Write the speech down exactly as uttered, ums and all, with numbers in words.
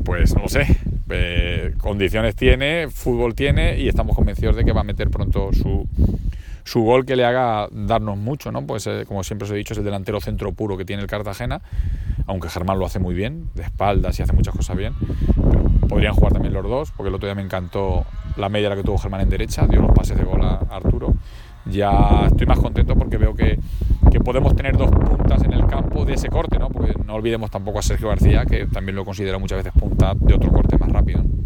pues no lo sé, eh, condiciones tiene, fútbol tiene y estamos convencidos de que va a meter pronto su, su gol que le haga darnos mucho, ¿no? Pues eh, como siempre os he dicho, es el delantero centro puro que tiene el Cartagena, aunque Germán lo hace muy bien, de espaldas y hace muchas cosas bien, pero podrían jugar también los dos, porque el otro día me encantó la media la que tuvo Germán en derecha, dio los pases de gol a Arturo. Ya estoy más contento porque veo que, que podemos tener dos puntas en el campo de ese corte, ¿no? Porque no olvidemos tampoco a Sergio García, que también lo considero muchas veces punta de otro corte más rápido, ¿no?